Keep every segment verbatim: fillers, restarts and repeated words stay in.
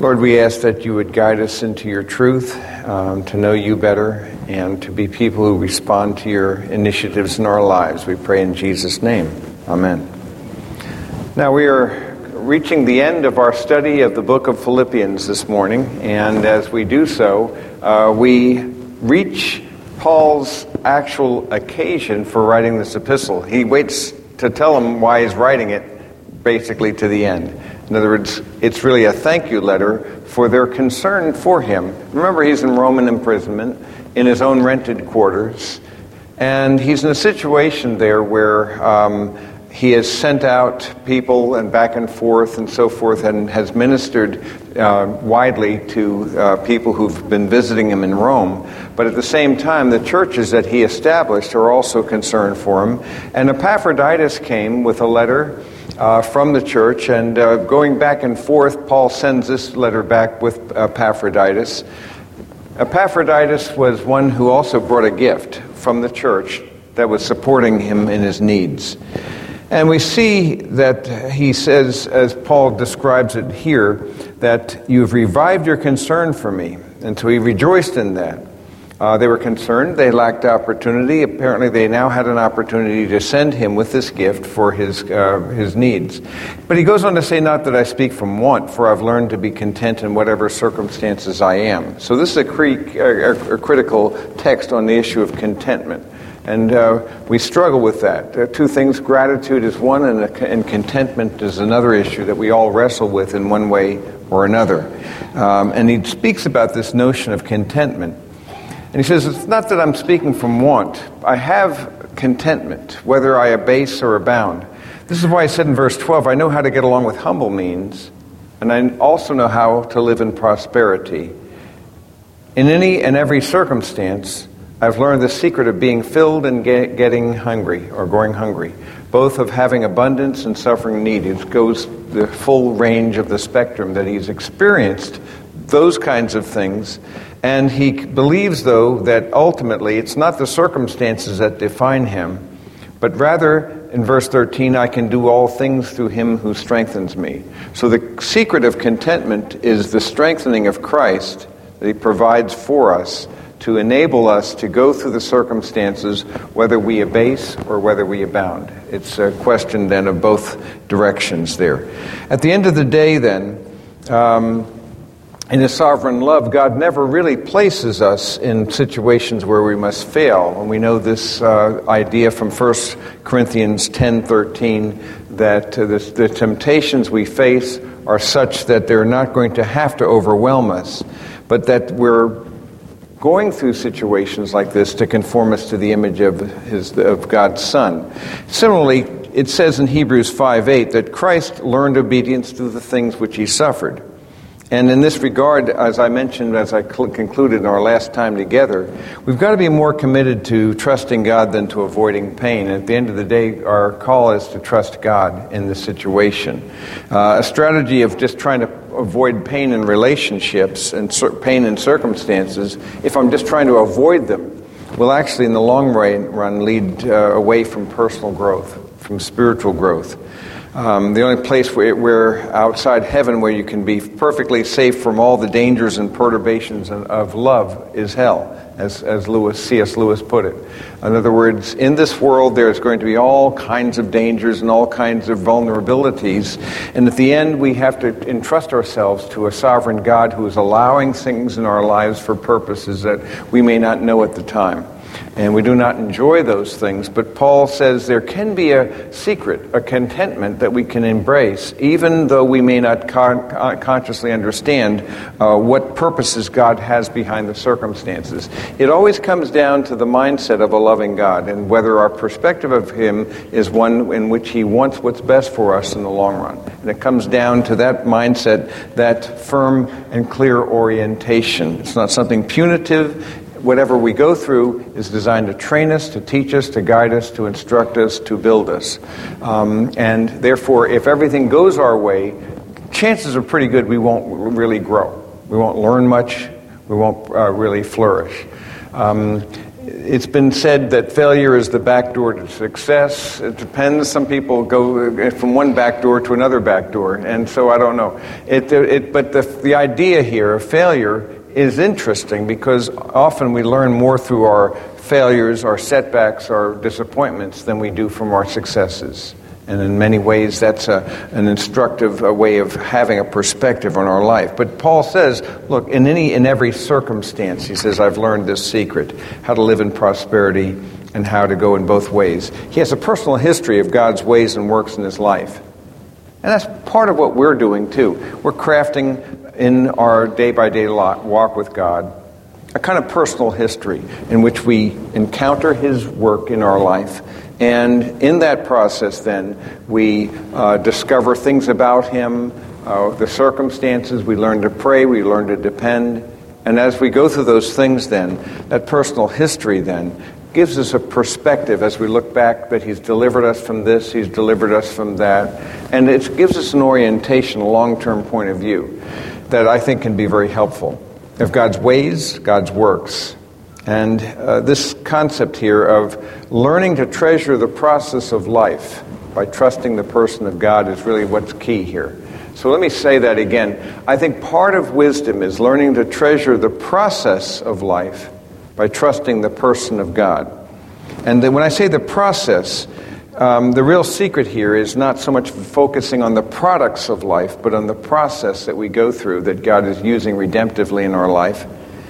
Lord, we ask that you would guide us into your truth, um, to know you better, and to be people who respond to your initiatives in our lives. We pray in Jesus' name. Amen. Now we are reaching the end of our study of the book of Philippians this morning, and as we do so, uh, we reach Paul's actual occasion for writing this epistle. He waits to tell them why he's writing it, basically to the end. In other words, it's really a thank you letter for their concern for him. Remember, he's in Roman imprisonment in his own rented quarters, and he's in a situation there where um, he has sent out people and back and forth and so forth, and has ministered uh, widely to uh, people who've been visiting him in Rome. But at the same time, the churches that he established are also concerned for him. And Epaphroditus came with a letter Uh, from the church, and uh, going back and forth, Paul sends this letter back with Epaphroditus. Epaphroditus was one who also brought a gift from the church that was supporting him in his needs. And we see that he says, as Paul describes it here, that you've revived your concern for me. And so he rejoiced in that. Uh, they were concerned. They lacked opportunity. Apparently, they now had an opportunity to send him with this gift for his uh, his needs. But he goes on to say, not that I speak from want, for I've learned to be content in whatever circumstances I am. So this is a, cre- a, a critical text on the issue of contentment. And uh, we struggle with that. There are two things. Gratitude is one, and, and contentment is another issue that we all wrestle with in one way or another. Um, and he speaks about this notion of contentment. And he says, it's not that I'm speaking from want. I have contentment, whether I abase or abound. This is why I said in verse twelve, I know how to get along with humble means, and I also know how to live in prosperity. In any and every circumstance, I've learned the secret of being filled and get, getting hungry, or going hungry, both of having abundance and suffering need. It goes the full range of the spectrum that he's experienced, those kinds of things. And he believes, though, that ultimately it's not the circumstances that define him, but rather, in verse thirteen, I can do all things through him who strengthens me. So the secret of contentment is the strengthening of Christ that he provides for us to enable us to go through the circumstances, whether we abase or whether we abound. It's a question, then, of both directions there. At the end of the day, then, um, in His sovereign love, God never really places us in situations where we must fail. And we know this uh, idea from First Corinthians ten thirteen, that uh, the, the temptations we face are such that they're not going to have to overwhelm us, but that we're going through situations like this to conform us to the image of his of God's Son. Similarly, it says in Hebrews five eight that Christ learned obedience through the things which he suffered. And in this regard, as I mentioned, as I cl- concluded in our last time together, we've got to be more committed to trusting God than to avoiding pain. And at the end of the day, our call is to trust God in this situation. Uh, a strategy of just trying to avoid pain in relationships and cir- pain in circumstances, if I'm just trying to avoid them, will actually in the long run lead uh, away from personal growth, from spiritual growth. Um, the only place where, where outside heaven where you can be perfectly safe from all the dangers and perturbations of love is hell, as, as Lewis, C S Lewis put it. In other words, in this world there's going to be all kinds of dangers and all kinds of vulnerabilities, and at the end we have to entrust ourselves to a sovereign God who is allowing things in our lives for purposes that we may not know at the time. And we do not enjoy those things, but Paul says there can be a secret, a contentment that we can embrace, even though we may not con- consciously understand uh, what purposes God has behind the circumstances. It always comes down to the mindset of a loving God, and whether our perspective of him is one in which he wants what's best for us in the long run. And it comes down to that mindset, that firm and clear orientation. It's not something punitive. Whatever we go through is designed to train us, to teach us, to guide us, to instruct us, to build us. Um, and therefore, if everything goes our way, chances are pretty good we won't really grow. We won't learn much. We won't uh, really flourish. Um, it's been said that failure is the back door to success. It depends. Some people go from one back door to another back door, and so I don't know. It, it, but the, the idea here of failure is interesting because often we learn more through our failures, our setbacks, our disappointments than we do from our successes. And in many ways, that's a, an instructive a way of having a perspective on our life. But Paul says, look, in any in every circumstance, he says, I've learned this secret, how to live in prosperity and how to go in both ways. He has a personal history of God's ways and works in his life. And that's part of what we're doing, too. We're crafting in our day-by-day walk with God a kind of personal history in which we encounter his work in our life. And in that process, then, we uh, discover things about him, uh, the circumstances. We learn to pray. We learn to depend. And as we go through those things, then, that personal history, then, gives us a perspective as we look back that he's delivered us from this, he's delivered us from that. And it gives us an orientation, a long-term point of view that I think can be very helpful. Of God's ways, God's works. And uh, this concept here of learning to treasure the process of life by trusting the person of God is really what's key here. So let me say that again. I think part of wisdom is learning to treasure the process of life by trusting the person of God. And then when I say the process, um, the real secret here is not so much focusing on the products of life, but on the process that we go through that God is using redemptively in our life.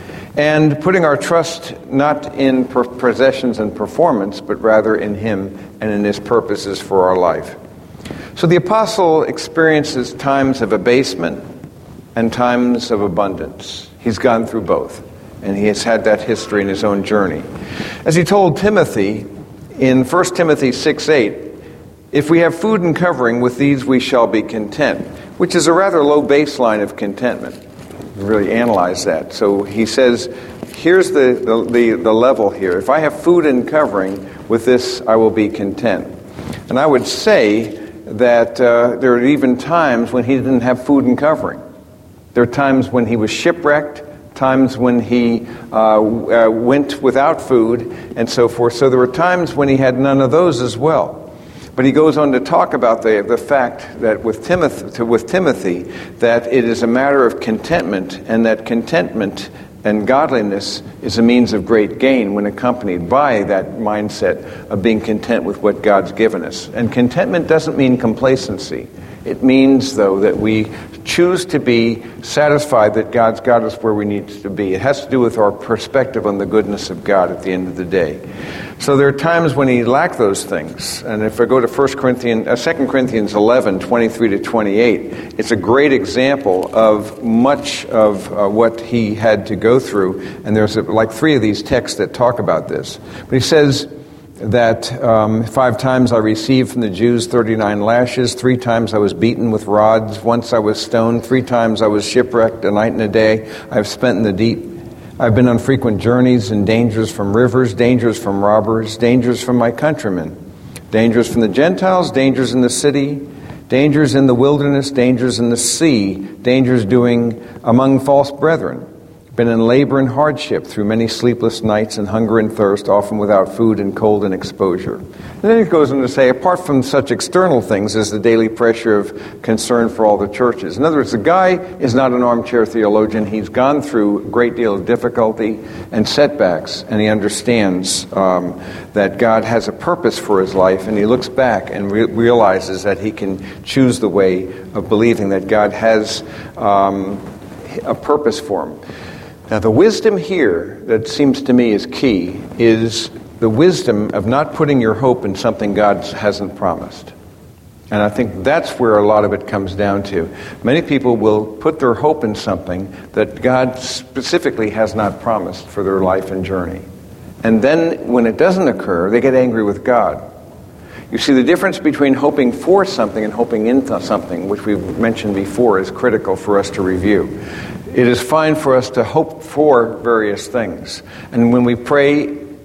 And putting our trust not in per- possessions and performance, but rather in him and in his purposes for our life. So the apostle experiences times of abasement and times of abundance. He's gone through both, and he has had that history in his own journey. As he told Timothy in First Timothy six eight, if we have food and covering, with these we shall be content, which is a rather low baseline of contentment. Really analyze that. So he says, here's the, the, the, the level here. If I have food and covering, with this I will be content. And I would say that uh, there are even times when he didn't have food and covering. There are times when he was shipwrecked, times when he uh, uh, went without food, and so forth. So there were times when he had none of those as well. But he goes on to talk about the the fact that with Timothy, with Timothy, that it is a matter of contentment, and that contentment and godliness is a means of great gain when accompanied by that mindset of being content with what God's given us. And contentment doesn't mean complacency. It means, though, that we choose to be satisfied that God's got us where we need to be. It has to do with our perspective on the goodness of God at the end of the day. So there are times when he lacked those things. And if I go to First Corinthians, uh, Second Corinthians eleven, twenty-three to twenty-eight, it's a great example of much of uh, what he had to go through. And there's a, like three of these texts that talk about this. But he says that um, five times I received from the Jews thirty-nine lashes, three times I was beaten with rods, once I was stoned, three times I was shipwrecked, a night and a day I have spent in the deep. I've been on frequent journeys and dangers from rivers, dangers from robbers, dangers from my countrymen, dangers from the Gentiles, dangers in the city, dangers in the wilderness, dangers in the sea, dangers doing among false brethren. Been in labor and hardship through many sleepless nights and hunger and thirst, often without food and cold and exposure. And then it goes on to say, apart from such external things as the daily pressure of concern for all the churches. In other words, the guy is not an armchair theologian. He's gone through a great deal of difficulty and setbacks, and he understands um, that God has a purpose for his life, and he looks back and re- realizes that he can choose the way of believing that God has um, a purpose for him. Now, the wisdom here that seems to me is key is the wisdom of not putting your hope in something God hasn't promised. And I think that's where a lot of it comes down to. Many people will put their hope in something that God specifically has not promised for their life and journey. And then when it doesn't occur, they get angry with God. You see, the difference between hoping for something and hoping into something, which we've mentioned before, is critical for us to review. It is fine for us to hope for various things. And when we pray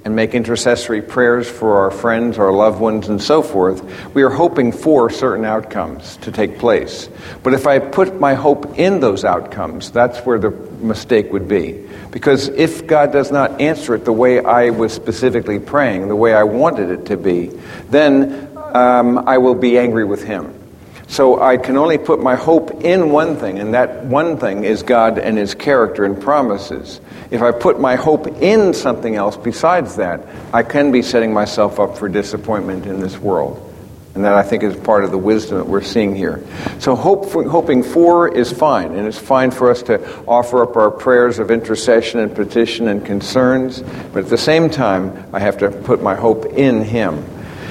and make intercessory prayers for our friends, our loved ones, and so forth, we are hoping for certain outcomes to take place. But if I put my hope in those outcomes, that's where the mistake would be. Because if God does not answer it the way I was specifically praying, the way I wanted it to be, then um, I will be angry with Him. So I can only put my hope in one thing, and that one thing is God and His character and promises. If I put my hope in something else besides that, I can be setting myself up for disappointment in this world. And that, I think, is part of the wisdom that we're seeing here. So hope for, hoping for is fine, and it's fine for us to offer up our prayers of intercession and petition and concerns, but at the same time, I have to put my hope in Him.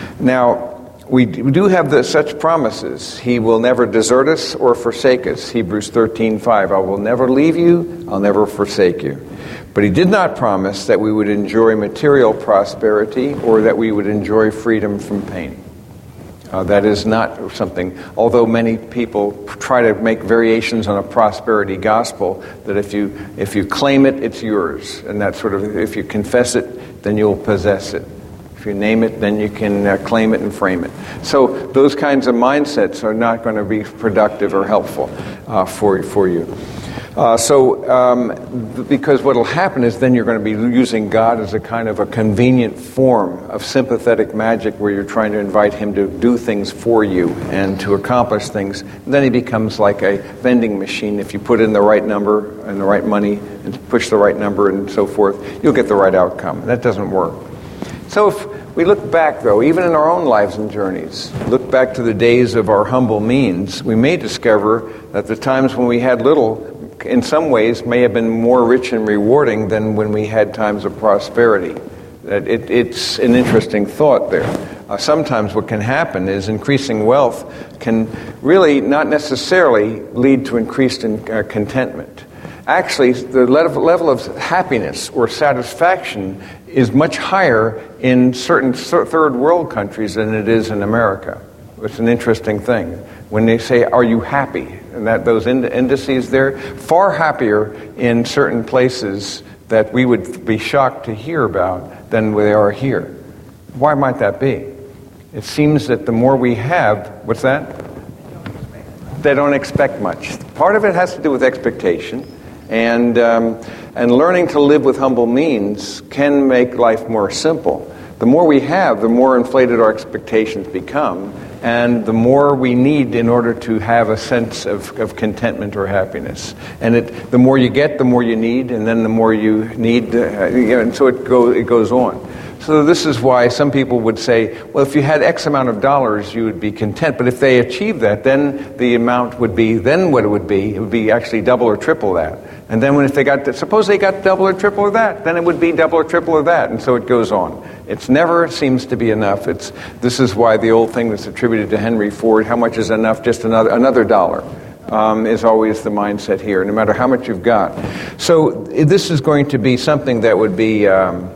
Now, we do have the, such promises. He will never desert us or forsake us. Hebrews thirteen five, I will never leave you, I'll never forsake you. But He did not promise that we would enjoy material prosperity or that we would enjoy freedom from pain. Uh, that is not something, although many people try to make variations on a prosperity gospel, that if you if you claim it, it's yours. And that sort of, if you confess it, then you'll possess it. If you name it, then you can uh, claim it and frame it. So those kinds of mindsets are not going to be productive or helpful uh, for, for you. Uh, so, um, th- because what will happen is then you're going to be using God as a kind of a convenient form of sympathetic magic where you're trying to invite Him to do things for you and to accomplish things. And then He becomes like a vending machine. If you put in the right number and the right money and push the right number and so forth, you'll get the right outcome. That doesn't work. So if we look back, though, even in our own lives and journeys, look back to the days of our humble means, we may discover that the times when we had little, in some ways, may have been more rich and rewarding than when we had times of prosperity. That it, it's an interesting thought there. Uh, sometimes what can happen is increasing wealth can really not necessarily lead to increased in, uh, contentment. Actually, the level of happiness or satisfaction is much higher in certain third world countries than it is in America. It's an interesting thing. When they say, are you happy? And that those ind- indices there, far happier in certain places that we would be shocked to hear about than they are here. Why might that be? It seems that the more we have, what's that? They don't expect much. Part of it has to do with expectation. And um, and learning to live with humble means can make life more simple. The more we have, the more inflated our expectations become, and the more we need in order to have a sense of, of contentment or happiness. And it, the more you get, the more you need, and then the more you need, uh, you know, and so it, go, it goes on. So this is why some people would say, well, if you had X amount of dollars, you would be content. But if they achieve that, then the amount would be, then what it would be, it would be actually double or triple that. And then when if they got, suppose they got double or triple of that, then it would be double or triple of that. And so it goes on. It never seems to be enough. It's This is why the old thing that's attributed to Henry Ford, how much is enough? Just another another dollar. Um, is always the mindset here, no matter how much you've got. So this is going to be something that would be um,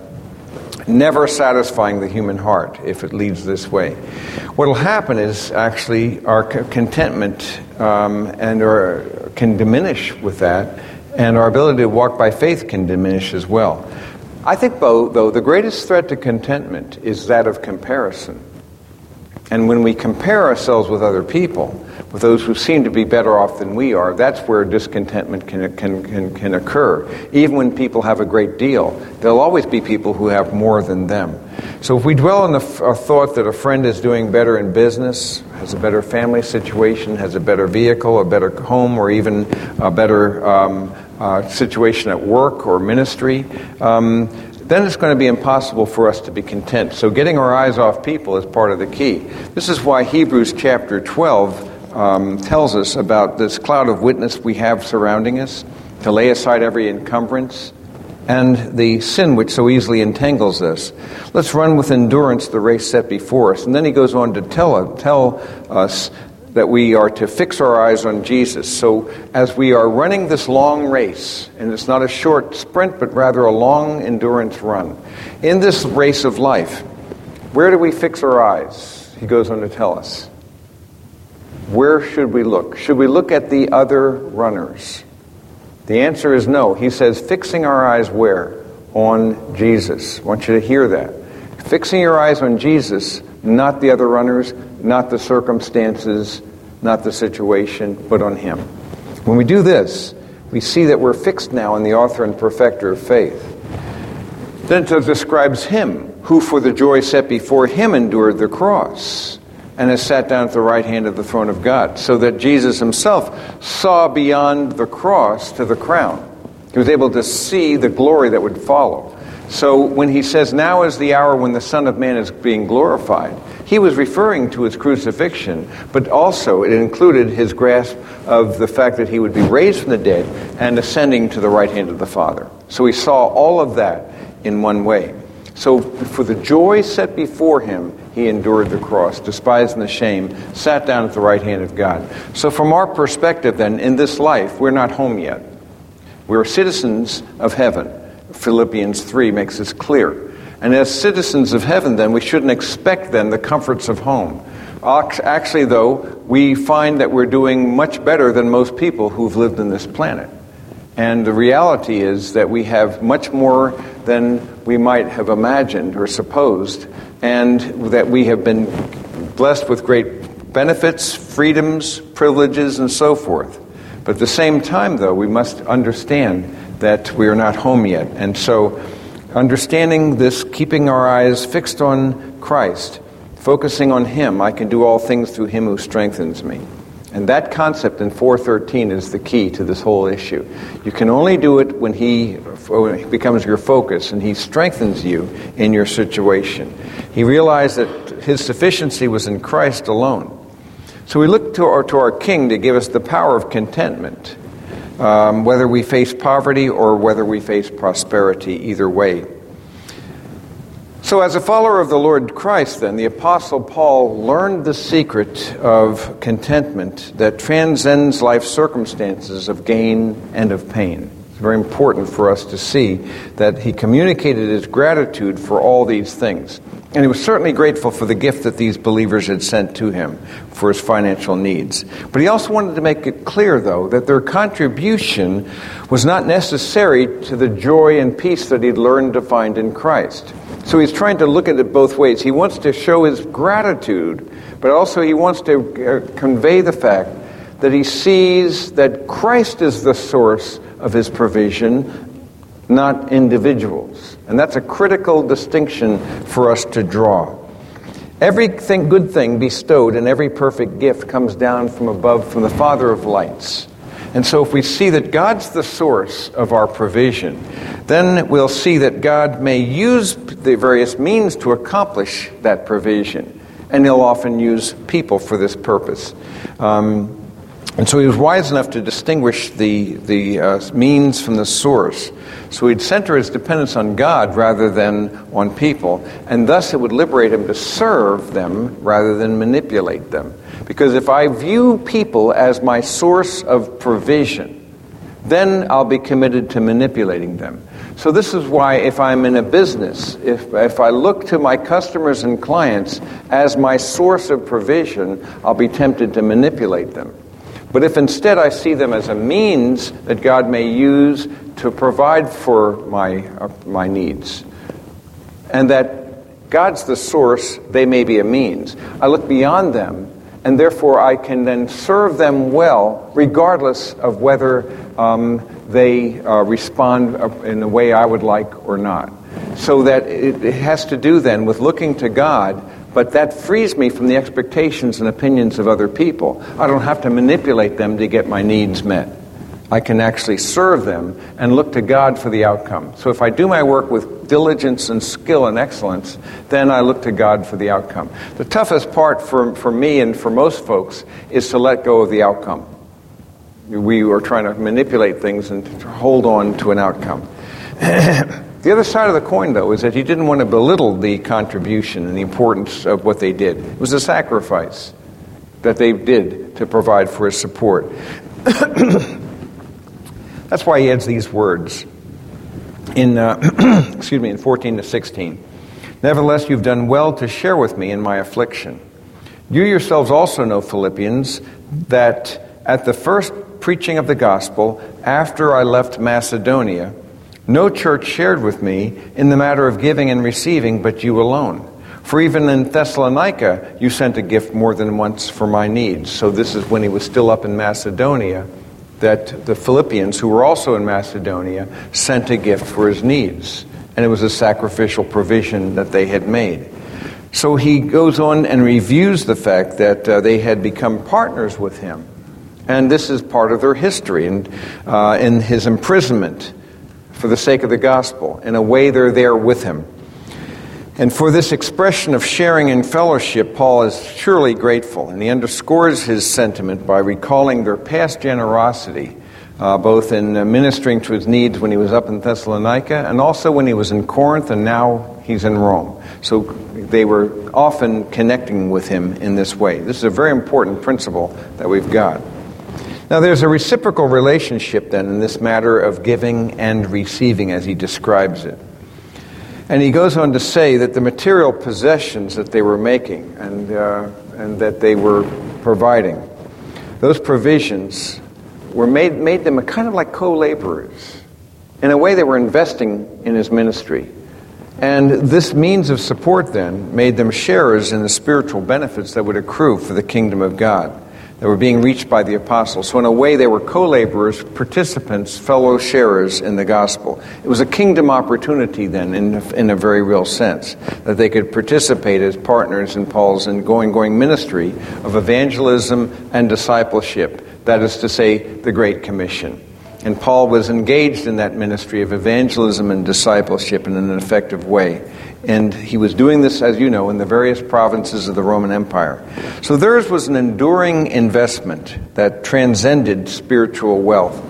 never satisfying the human heart if it leads this way. What will happen is actually our c- contentment um, and our, can diminish with that, and our ability to walk by faith can diminish as well. I think, though, though the greatest threat to contentment is that of comparison. And when we compare ourselves with other people, with those who seem to be better off than we are, that's where discontentment can, can, can, can occur. Even when people have a great deal, there'll always be people who have more than them. So if we dwell on the f- a thought that a friend is doing better in business, has a better family situation, has a better vehicle, a better home, or even a better um, uh, situation at work or ministry, um, then it's going to be impossible for us to be content. So getting our eyes off people is part of the key. This is why Hebrews chapter twelve um, tells us about this cloud of witness we have surrounding us, to lay aside every encumbrance and the sin which so easily entangles us. Let's run with endurance the race set before us. And then he goes on to tell, tell us that we are to fix our eyes on Jesus. So as we are running this long race, and it's not a short sprint, but rather a long endurance run, in this race of life, where do we fix our eyes? He goes on to tell us. Where should we look? Should we look at the other runners? The answer is no. He says, fixing our eyes where? on Jesus. I want you to hear that. Fixing your eyes on Jesus, not the other runners, not the circumstances, not the situation, but on Him. When we do this, we see that we're fixed now on the author and perfecter of faith. Then it describes Him, who for the joy set before Him endured the cross, and has sat down at the right hand of the throne of God, so that Jesus Himself saw beyond the cross to the crown. He was able to see the glory that would follow. So when He says, now is the hour when the Son of Man is being glorified, He was referring to His crucifixion, but also it included His grasp of the fact that He would be raised from the dead and ascending to the right hand of the Father. So He saw all of that in one way. So for the joy set before Him, He endured the cross, despising the shame, sat down at the right hand of God. So from our perspective then, in this life, we're not home yet. We're citizens of heaven. Philippians three makes this clear. And as citizens of heaven, then, we shouldn't expect, then, the comforts of home. Actually, though, we find that we're doing much better than most people who've lived on this planet. And the reality is that we have much more than we might have imagined or supposed, and that we have been blessed with great benefits, freedoms, privileges, and so forth. But at the same time, though, we must understand that we are not home yet. And so, understanding this, keeping our eyes fixed on Christ, focusing on Him, I can do all things through Him who strengthens me. And that concept in four thirteen is the key to this whole issue. You can only do it when He becomes your focus and He strengthens you in your situation. He realized that His sufficiency was in Christ alone. So we look to our, to our King to give us the power of contentment, um, whether we face poverty or whether we face prosperity, either way. So as a follower of the Lord Christ, then, the Apostle Paul learned the secret of contentment that transcends life's circumstances of gain and of pain. It's very important for us to see that he communicated his gratitude for all these things. And he was certainly grateful for the gift that these believers had sent to him for his financial needs. But he also wanted to make it clear, though, that their contribution was not necessary to the joy and peace that he'd learned to find in Christ. So he's trying to look at it both ways. He wants to show his gratitude, but also he wants to convey the fact that he sees that Christ is the source of his provision, not individuals. And that's a critical distinction for us to draw. Everything, good thing bestowed and every perfect gift comes down from above, from the Father of lights. And so if we see that God's the source of our provision, then we'll see that God may use the various means to accomplish that provision. And he'll often use people for this purpose. Um, and so he was wise enough to distinguish the, the uh, means from the source. So he'd center his dependence on God rather than on people. And thus it would liberate him to serve them rather than manipulate them. Because if I view people as my source of provision, then I'll be committed to manipulating them. So this is why if I'm in a business, if, if I look to my customers and clients as my source of provision, I'll be tempted to manipulate them. But if instead I see them as a means that God may use to provide for my, uh, my needs, and that God's the source, they may be a means, I look beyond them, and therefore I can then serve them well, regardless of whether um, they uh, respond in the way I would like or not. So that it, it has to do then with looking to God, but that frees me from the expectations and opinions of other people. I don't have to manipulate them to get my needs met. I can actually serve them and look to God for the outcome. So if I do my work with diligence and skill and excellence, then I look to God for the outcome. The toughest part for, for me and for most folks is to let go of the outcome. We are trying to manipulate things and to hold on to an outcome. The other side of the coin, though, is that he didn't want to belittle the contribution and the importance of what they did. It was a sacrifice that they did to provide for his support. That's why he adds these words in, uh, excuse me, in fourteen to sixteen. Nevertheless, you've done well to share with me in my affliction. You yourselves also know, Philippians, that at the first preaching of the gospel, after I left Macedonia, No church shared with me in the matter of giving and receiving, but you alone. For even in Thessalonica, you sent a gift more than once for my needs. So this is when he was still up in Macedonia, that the Philippians, who were also in Macedonia, sent a gift for his needs. And it was a sacrificial provision that they had made. So he goes on and reviews the fact that uh, they had become partners with him. And this is part of their history. And uh, in his imprisonment, for the sake of the gospel, in a way they're there with him. And for this expression of sharing in fellowship, Paul is surely grateful. And he underscores his sentiment by recalling their past generosity, uh, both in uh, ministering to his needs when he was up in Thessalonica, and also when he was in Corinth, and now he's in Rome. So they were often connecting with him in this way. This is a very important principle that we've got. Now there's a reciprocal relationship then in this matter of giving and receiving as he describes it. And he goes on to say that the material possessions that they were making and uh, and that they were providing, those provisions were made made them kind of like co-laborers. In a way, they were investing in his ministry. And this means of support then made them sharers in the spiritual benefits that would accrue for the kingdom of God that were being reached by the apostles. So in a way, they were co-laborers, participants, fellow sharers in the gospel. It was a kingdom opportunity then, in a, in a very real sense, that they could participate as partners in Paul's ongoing going ministry of evangelism and discipleship. That is to say, the Great Commission. And Paul was engaged in that ministry of evangelism and discipleship in an effective way. And he was doing this, as you know, in the various provinces of the Roman Empire. So theirs was an enduring investment that transcended spiritual wealth,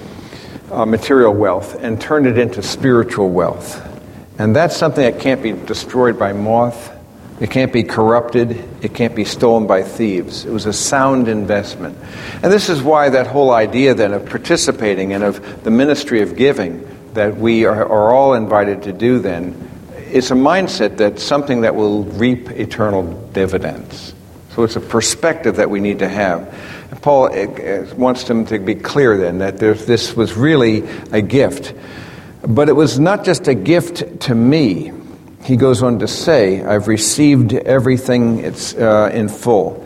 uh, material wealth, and turned it into spiritual wealth. And that's something that can't be destroyed by moth. It can't be corrupted. It can't be stolen by thieves. It was a sound investment. And this is why that whole idea then of participating and of the ministry of giving that we are, are all invited to do then, it's a mindset that's something that will reap eternal dividends. So it's a perspective that we need to have. And Paul wants them to be clear then that there's, this was really a gift. But it was not just a gift to me. He goes on to say, I've received everything it's, uh, in full.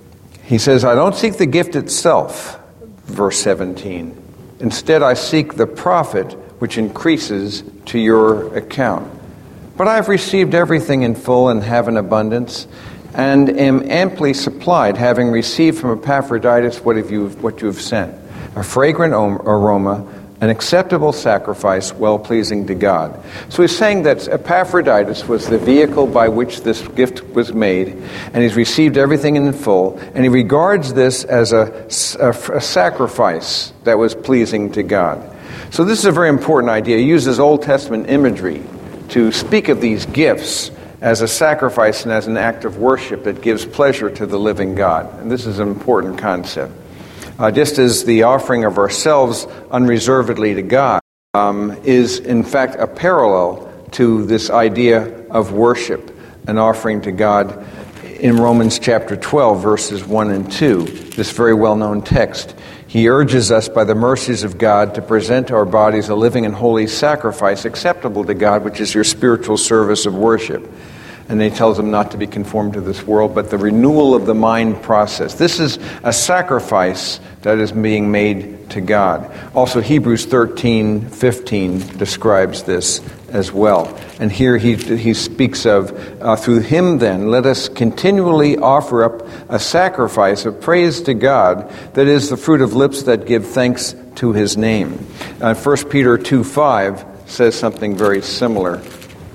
He says, I don't seek the gift itself, verse seventeen. Instead, I seek the profit which increases to your account. But I've received everything in full and have an abundance, and am amply supplied, having received from Epaphroditus what have you what you have sent, a fragrant aroma, an acceptable sacrifice, well-pleasing to God. So he's saying that Epaphroditus was the vehicle by which this gift was made, and he's received everything in full, and he regards this as a, a, a sacrifice that was pleasing to God. So this is a very important idea. He uses Old Testament imagery to speak of these gifts as a sacrifice and as an act of worship that gives pleasure to the living God. And this is an important concept. Uh, just as the offering of ourselves unreservedly to God um, is in fact a parallel to this idea of worship, an offering to God in Romans chapter twelve, verses one and two, this very well-known text. He urges us by the mercies of God to present our bodies a living and holy sacrifice acceptable to God, which is your spiritual service of worship. And he tells them not to be conformed to this world, but the renewal of the mind process. This is a sacrifice that is being made to God. Also, Hebrews thirteen fifteen describes this as well. And here he he speaks of, uh, through him then, let us continually offer up a sacrifice of praise to God, that is the fruit of lips that give thanks to his name. Uh, First Peter two five says something very similar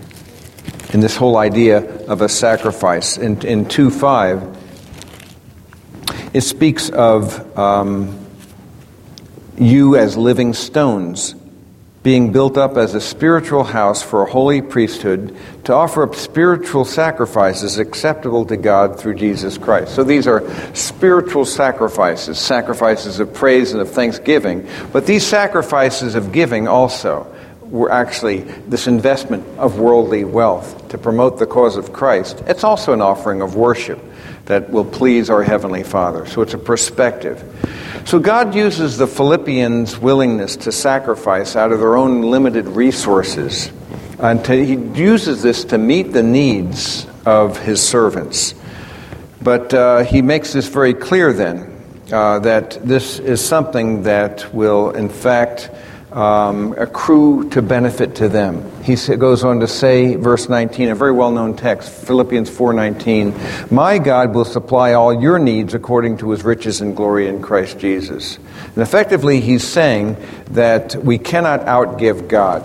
in this whole idea of a sacrifice. In, in two five, it speaks of um, you as living stones, being built up as a spiritual house for a holy priesthood, to offer up spiritual sacrifices acceptable to God through Jesus Christ. So these are spiritual sacrifices, sacrifices of praise and of thanksgiving. But these sacrifices of giving also were actually this investment of worldly wealth to promote the cause of Christ. It's also an offering of worship that will please our Heavenly Father. So it's a perspective. So God uses the Philippians' willingness to sacrifice out of their own limited resources. And to, he uses this to meet the needs of his servants. But uh, he makes this very clear then, uh, that this is something that will, in fact, um, accrue to benefit to them. He goes on to say, verse nineteen, a very well-known text, Philippians four nineteen, "My God will supply all your needs according to his riches and glory in Christ Jesus." And effectively, he's saying that we cannot outgive God.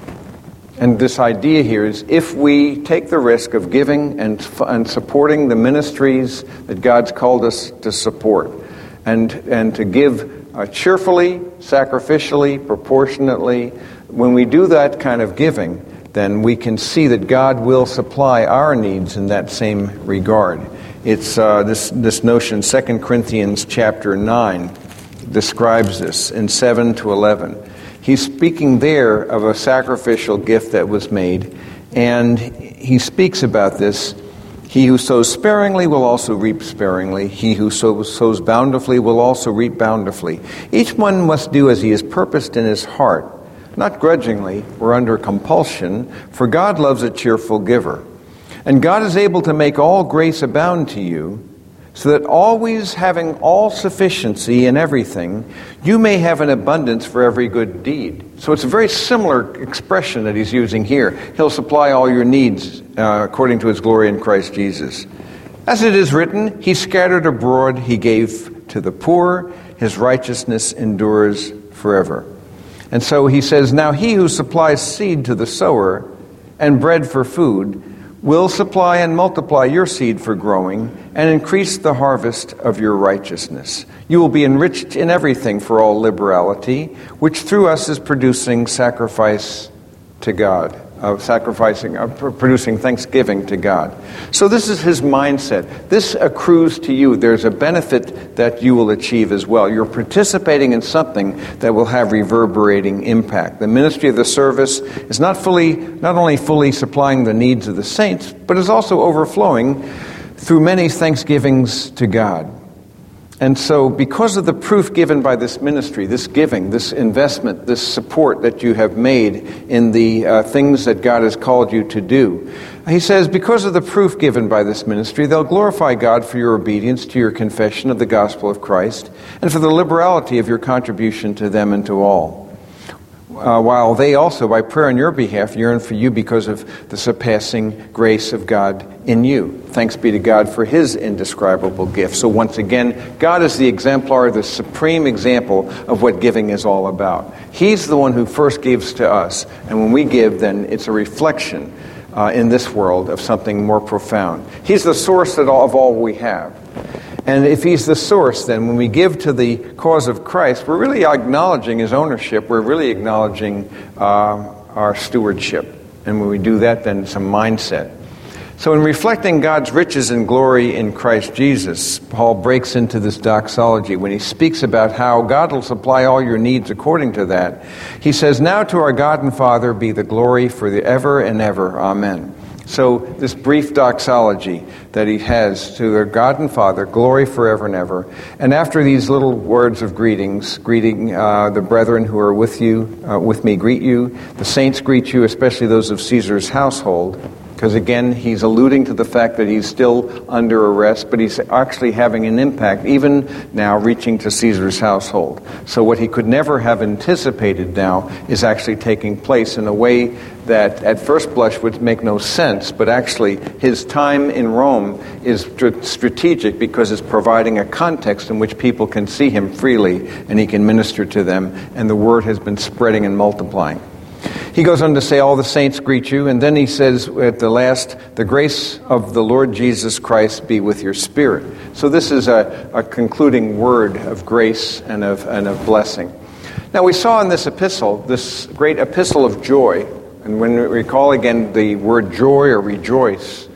And this idea here is if we take the risk of giving and, and supporting the ministries that God's called us to support, and, and to give uh, cheerfully, sacrificially, proportionately, when we do that kind of giving, then we can see that God will supply our needs in that same regard. It's uh, this, this notion, Second Corinthians chapter nine describes this in seven to eleven. He's speaking there of a sacrificial gift that was made, and he speaks about this. He who sows sparingly will also reap sparingly. He who sows, sows bountifully will also reap bountifully. Each one must do as he has purposed in his heart, not grudgingly or under compulsion, for God loves a cheerful giver. And God is able to make all grace abound to you, so that always having all sufficiency in everything, you may have an abundance for every good deed. So it's a very similar expression that he's using here. He'll supply all your needs uh, according to his glory in Christ Jesus. As it is written, he scattered abroad, he gave to the poor, his righteousness endures forever. And so he says, now he who supplies seed to the sower and bread for food will supply and multiply your seed for growing and increase the harvest of your righteousness. You will be enriched in everything for all liberality, which through us is producing sacrifice to God, of sacrificing, of producing thanksgiving to God. So this is his mindset. This accrues to you. There's a benefit that you will achieve as well. You're participating in something that will have reverberating impact. The ministry of the service is not fully, not only fully supplying the needs of the saints, but is also overflowing through many thanksgivings to God. And so because of the proof given by this ministry, this giving, this investment, this support that you have made in the uh, things that God has called you to do, he says, because of the proof given by this ministry, they'll glorify God for your obedience to your confession of the gospel of Christ and for the liberality of your contribution to them and to all. Uh, while they also, by prayer on your behalf, yearn for you because of the surpassing grace of God in you. Thanks be to God for his indescribable gift. So once again, God is the exemplar, the supreme example of what giving is all about. He's the one who first gives to us. And when we give, then it's a reflection uh, in this world of something more profound. He's the source of all we have. And if he's the source, then when we give to the cause of Christ, we're really acknowledging his ownership. We're really acknowledging uh, our stewardship. And when we do that, then it's a mindset. So in reflecting God's riches and glory in Christ Jesus, Paul breaks into this doxology when he speaks about how God will supply all your needs according to that. He says, now to our God and Father be the glory for the ever and ever. Amen. So this brief doxology that he has to their God and Father, glory forever and ever. And after these little words of greetings, greeting uh, the brethren who are with you, uh, with me greet you. The saints greet you, especially those of Caesar's household. Because again, he's alluding to the fact that he's still under arrest, but he's actually having an impact, even now reaching to Caesar's household. So what he could never have anticipated now is actually taking place in a way that at first blush would make no sense, but actually his time in Rome is strategic because it's providing a context in which people can see him freely and he can minister to them, and the word has been spreading and multiplying. He goes on to say, all the saints greet you, and then he says at the last, the grace of the Lord Jesus Christ be with your spirit. So this is a, a concluding word of grace and of, and of blessing. Now we saw in this epistle, this great epistle of joy, and when we recall again the word joy or rejoice,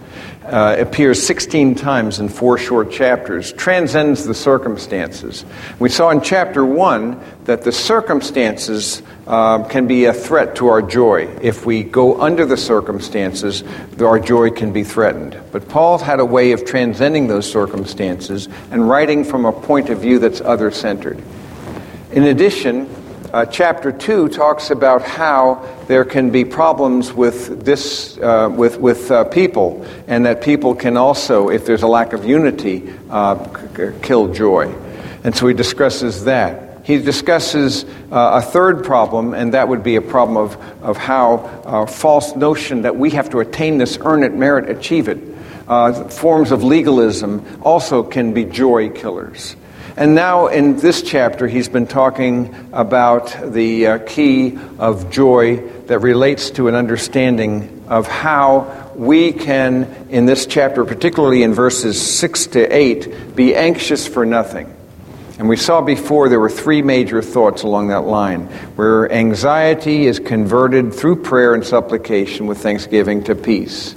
uh, appears sixteen times in four short chapters, transcends the circumstances. We saw in chapter one that the circumstances uh, can be a threat to our joy. If we go under the circumstances, our joy can be threatened. But Paul had a way of transcending those circumstances and writing from a point of view that's other-centered. In addition, Uh, chapter two talks about how there can be problems with this, uh, with with uh, people, and that people can also, if there's a lack of unity, uh, c- kill joy. And so he discusses that. He discusses uh, a third problem, and that would be a problem of of how uh, false notion that we have to attain this, earn it, merit, achieve it. Uh, forms of legalism also can be joy killers. And now in this chapter, he's been talking about the uh, key of joy that relates to an understanding of how we can, in this chapter, particularly in verses six to eight, be anxious for nothing. And we saw before there were three major thoughts along that line, where anxiety is converted through prayer and supplication with thanksgiving to peace,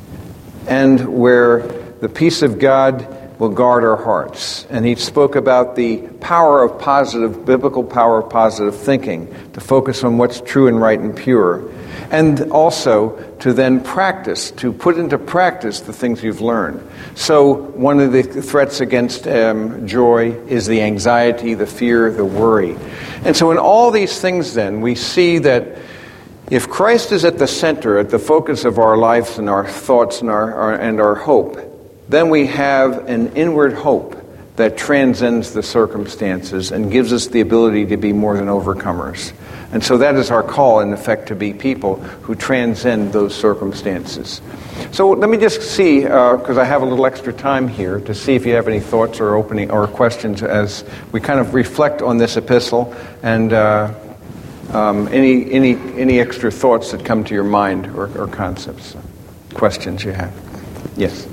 and where the peace of God will guard our hearts. And he spoke about the power of positive, biblical power of positive thinking, to focus on what's true and right and pure, and also to then practice, to put into practice the things you've learned. So one of the threats against um, joy is the anxiety, the fear, the worry. And so in all these things then, we see that if Christ is at the center, at the focus of our lives and our thoughts and our, our and our hope, then we have an inward hope that transcends the circumstances and gives us the ability to be more than overcomers. And so that is our call, in effect, to be people who transcend those circumstances. So let me just see, because uh, I have a little extra time here, to see if you have any thoughts or opening or questions as we kind of reflect on this epistle, and uh, um, any any any extra thoughts that come to your mind or, or concepts, questions you have. Yes.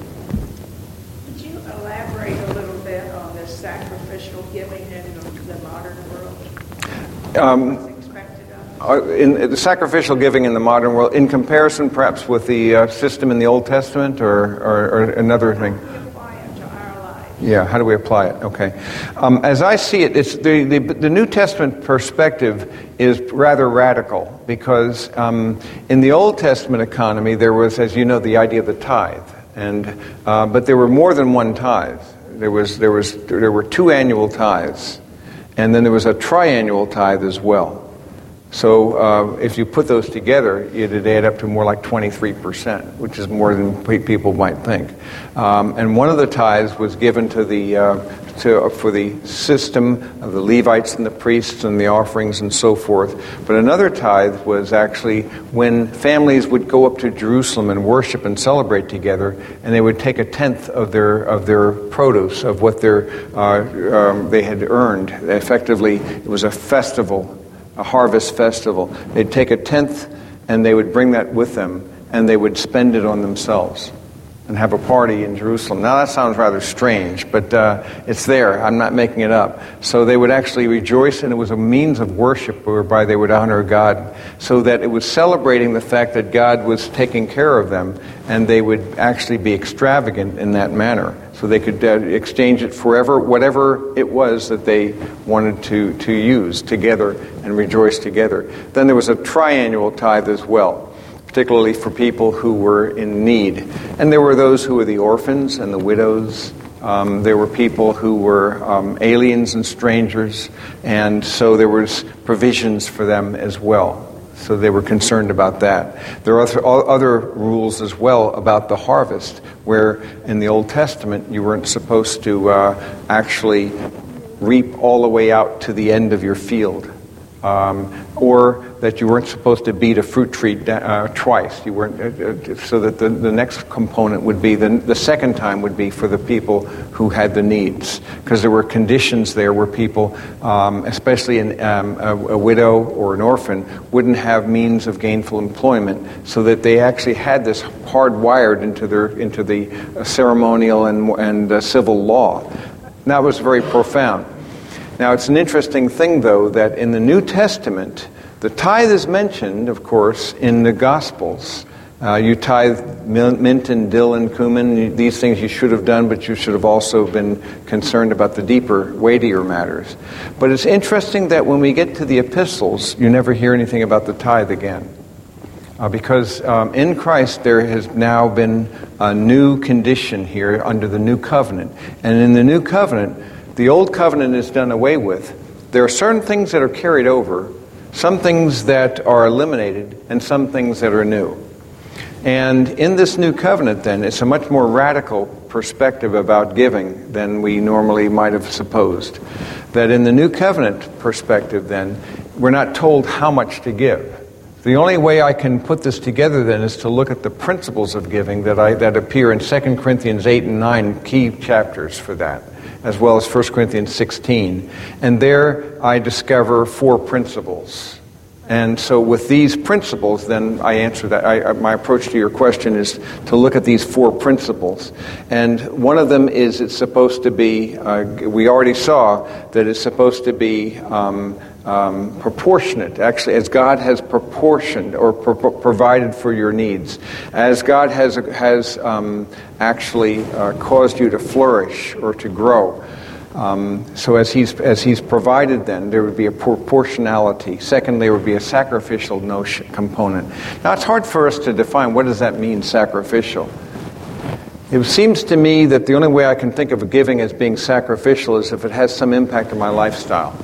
Um, in, in the sacrificial giving in the modern world, in comparison perhaps with the uh, system in the Old Testament, or, or, or another thing? How do we apply it to our lives? Yeah, how do we apply it? Okay. Um, as I see it, it's the, the, the New Testament perspective is rather radical, because um, in the Old Testament economy there was, as you know, the idea of the tithe, and uh, but there were more than one tithe. There was there was there were two annual tithes. And then there was a triannual tithe as well. So uh, if you put those together, it'd add up to more like twenty-three percent, which is more than people might think. Um, and one of the tithes was given to the uh, to, uh, for the system of the Levites and the priests and the offerings and so forth. But another tithe was actually when families would go up to Jerusalem and worship and celebrate together, and they would take a tenth of their of their produce, of what their uh, um, they had earned. Effectively, it was a festival. A harvest festival. They'd take a tenth and they would bring that with them, and they would spend it on themselves and have a party in Jerusalem. Now that sounds rather strange, but uh, it's there. I'm not making it up. So they would actually rejoice, and it was a means of worship whereby they would honor God, so that it was celebrating the fact that God was taking care of them, and they would actually be extravagant in that manner. So they could uh, exchange it forever, whatever it was that they wanted to, to use together and rejoice together. Then there was a triannual tithe as well, particularly for people who were in need. And there were those who were the orphans and the widows. Um, there were people who were um, aliens and strangers, and so there was provisions for them as well. So they were concerned about that. There are other rules as well about the harvest, where in the Old Testament you weren't supposed to uh, actually reap all the way out to the end of your field. Um, or that you weren't supposed to beat a fruit tree uh, twice. You weren't, uh, so that the, the next component would be, the, the second time would be for the people who had the needs. Because there were conditions there where people, um, especially in, um, a, a widow or an orphan, wouldn't have means of gainful employment, so that they actually had this hardwired into their into the uh, ceremonial and, and uh, civil law. And that was very profound. Now, it's an interesting thing, though, that in the New Testament, the tithe is mentioned, of course, in the Gospels. Uh, you tithe mint and dill and cumin. These things you should have done, but you should have also been concerned about the deeper, weightier matters. But it's interesting that when we get to the epistles, you never hear anything about the tithe again. Uh, because um, in Christ there has now been a new condition here under the new covenant. And in the new covenant, the old covenant is done away with. There are certain things that are carried over, some things that are eliminated, and some things that are new. And in this new covenant, then, it's a much more radical perspective about giving than we normally might have supposed. That in the new covenant perspective, then, we're not told how much to give. The only way I can put this together, then, is to look at the principles of giving that I that appear in Second Corinthians eight and nine, key chapters for that, as well as First Corinthians sixteen. And there I discover four principles. And so with these principles, then I answer that. I, my approach to your question is to look at these four principles. And one of them is it's supposed to be, uh, we already saw that it's supposed to be um, um, proportionate, actually, as God has proportioned or pro- provided for your needs. As God has, has um, actually uh, caused you to flourish or to grow. Um, so as he's as he's provided, then there would be a proportionality. Secondly, there would be a sacrificial notion component. Now, it's hard for us to define what does that mean, sacrificial. It seems to me that the only way I can think of giving as being sacrificial is if it has some impact on my lifestyle.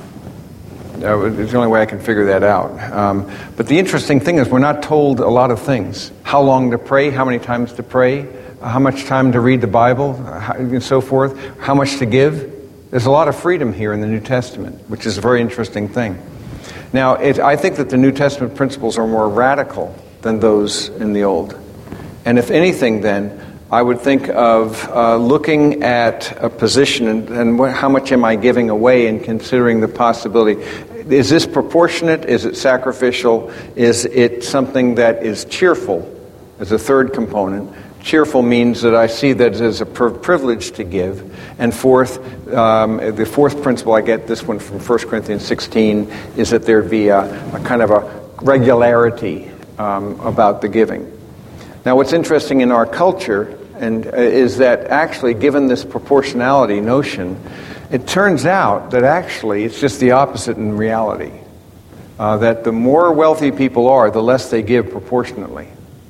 Uh, it's the only way I can figure that out. Um, but the interesting thing is we're not told a lot of things: how long to pray, how many times to pray, how much time to read the Bible, how, and so forth, how much to give. There's a lot of freedom here in the New Testament, which is a very interesting thing. Now, it, I think that the New Testament principles are more radical than those in the Old. And if anything, then, I would think of uh, looking at a position and, and what, how much am I giving away and considering the possibility. Is this proportionate? Is it sacrificial? Is it something that is cheerful as a third component? Cheerful means that I see that as a privilege to give. And fourth, um, the fourth principle, I get this one from First Corinthians sixteen, is that there be a, a kind of a regularity um, about the giving. Now, what's interesting in our culture and uh, is that actually, given this proportionality notion, it turns out that actually it's just the opposite in reality. Uh, that the more wealthy people are, the less they give proportionately.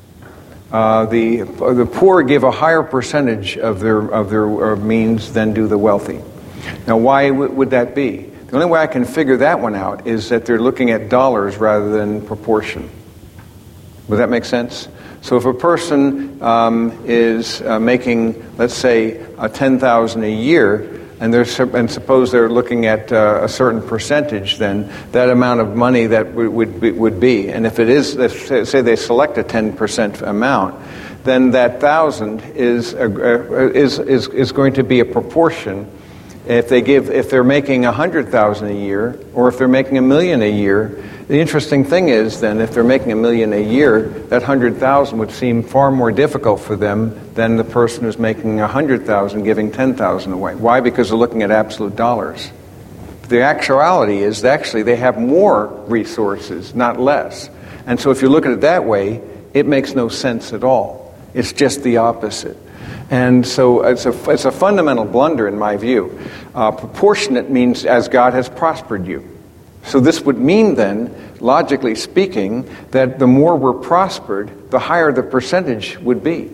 Uh, the the poor give a higher percentage of their of their uh, means than do the wealthy. Now, why w- would that be? The only way I can figure that one out is that they're looking at dollars rather than proportion. Does that make sense? So, if a person um, is uh, making, let's say, uh, ten thousand a year, and they're and suppose they're looking at uh, a certain percentage, then that amount of money that would would be, would be. And if it is, let's say they select a ten percent amount, then that thousand is a, is is is going to be a proportion. If they give, if they're making a hundred thousand a year, or if they're making a million a year. The interesting thing is, then, if they're making a million a year, that hundred thousand would seem far more difficult for them than the person who's making a hundred thousand giving ten thousand away. Why? Because they're looking at absolute dollars. The actuality is, actually, they have more resources, not less. And so, if you look at it that way, it makes no sense at all. It's just the opposite. And so, it's a it's a fundamental blunder in my view. Uh, proportionate means as God has prospered you. So this would mean then, logically speaking, that the more we're prospered, the higher the percentage would be.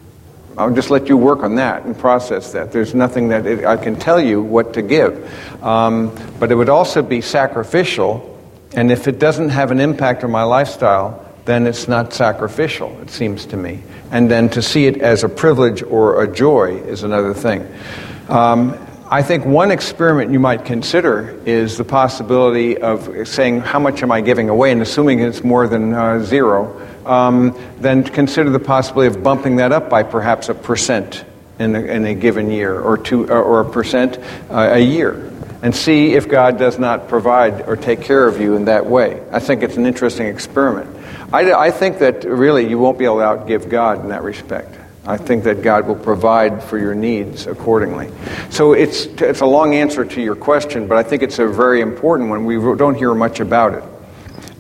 I'll just let you work on that and process that. There's nothing that it, I can tell you what to give. Um, but it would also be sacrificial, and if it doesn't have an impact on my lifestyle, then it's not sacrificial, it seems to me. And then to see it as a privilege or a joy is another thing. Um, I think one experiment you might consider is the possibility of saying, how much am I giving away? And assuming it's more than uh, zero, um, then consider the possibility of bumping that up by perhaps a percent in a, in a given year, or two, or, or a percent uh, a year, and see if God does not provide or take care of you in that way. I think it's an interesting experiment. I, I think that really you won't be able to outgive God in that respect. I think that God will provide for your needs accordingly. So it's it's a long answer to your question, but I think it's a very important one. We don't hear much about it.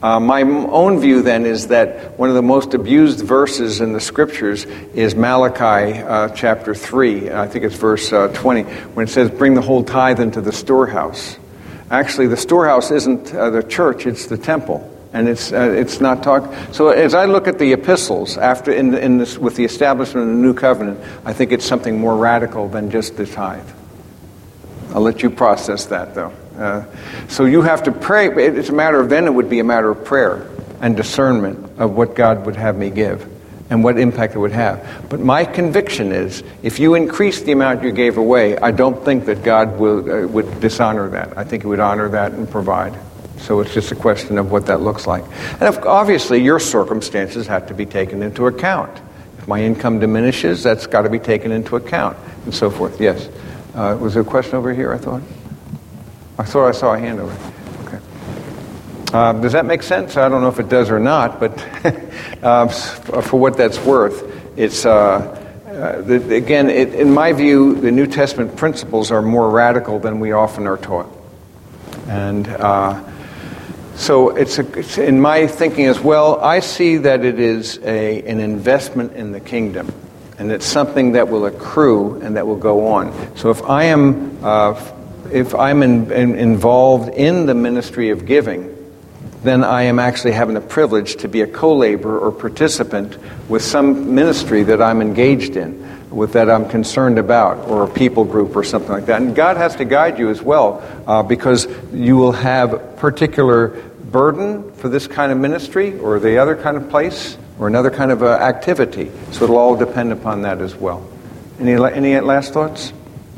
Uh, my own view then is that one of the most abused verses in the scriptures is Malachi uh, chapter three. I think it's verse uh, twenty, when it says, bring the whole tithe into the storehouse. Actually, the storehouse isn't uh, the church, it's the temple. And it's uh, it's not talk. So as I look at the epistles after in, in this with the establishment of the new covenant, I think it's something more radical than just the tithe. I'll let you process that, though. Uh, so you have to pray. It's a matter of then it would be a matter of prayer and discernment of what God would have me give and what impact it would have. But my conviction is, if you increase the amount you gave away, I don't think that God will uh, would dishonor that. I think He would honor that and provide. So it's just a question of what that looks like. And if, obviously, your circumstances have to be taken into account. If my income diminishes, that's got to be taken into account, and so forth. Yes. Uh, was there a question over here, I thought? I thought I saw a hand over here. Okay. Uh, does that make sense? I don't know if it does or not, but uh, for what that's worth, it's, uh, uh, the, again, it, in my view, the New Testament principles are more radical than we often are taught. And uh, so it's, a, it's in my thinking as well, I see that it is a, an investment in the kingdom. And it's something that will accrue and that will go on. So if I am, uh, if I'm in, in, involved in the ministry of giving, then I am actually having the privilege to be a co-laborer or participant with some ministry that I'm engaged in, with that I'm concerned about, or a people group or something like that. And God has to guide you as well, uh, because you will have a particular burden for this kind of ministry or the other kind of place, or another kind of uh, activity. So it'll all depend upon that as well. Any any last thoughts?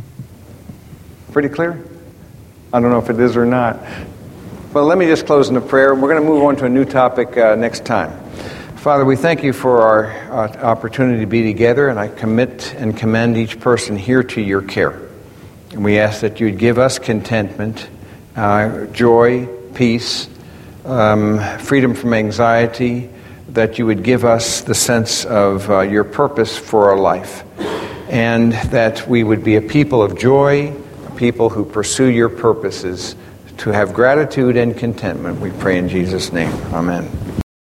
Pretty clear? I don't know if it is or not. Well, let me just close in a prayer. We're going to move on to a new topic uh, next time. Father, we thank you for our uh, opportunity to be together, and I commit and commend each person here to your care. And we ask that you'd give us contentment, uh, joy, peace, um, freedom from anxiety, that you would give us the sense of uh, your purpose for our life, and that we would be a people of joy, a people who pursue your purposes, to have gratitude and contentment. We pray in Jesus' name. Amen.